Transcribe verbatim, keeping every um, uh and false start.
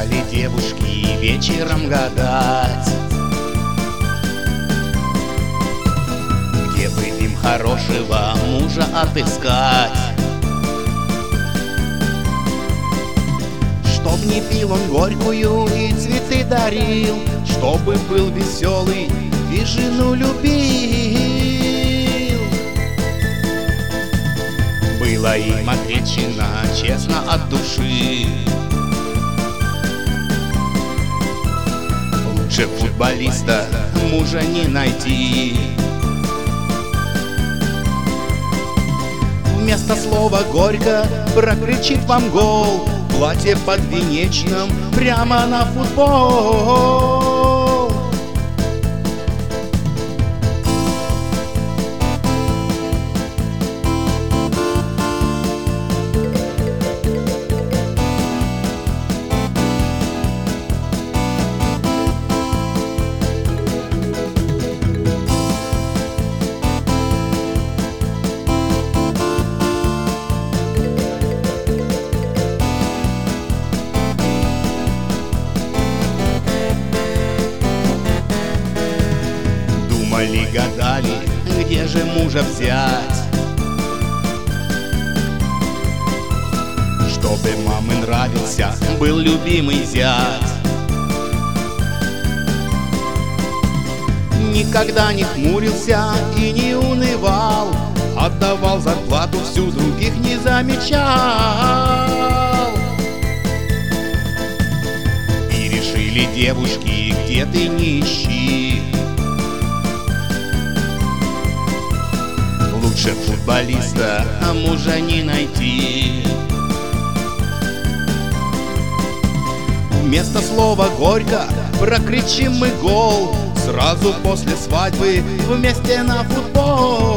Стали девушки вечером гадать, где бы им хорошего мужа отыскать. Чтоб не пил он горькую и цветы дарил, чтобы был веселый и жену любил. Было им отвечено честно от души: лучше футболиста мужа не найти. Вместо слова горько прокричит вам гол, платье подвенечном прямо на футбол. Думали, гадали, где же мужа взять, чтобы маме нравился, был любимый зять. Никогда не хмурился и не унывал, отдавал зарплату, всю других не замечал. И решили девушки, где ты не ищи, лучше футболиста, а мужа не найти. Вместо слова горько прокричим мы гол, сразу после свадьбы вместе на футбол.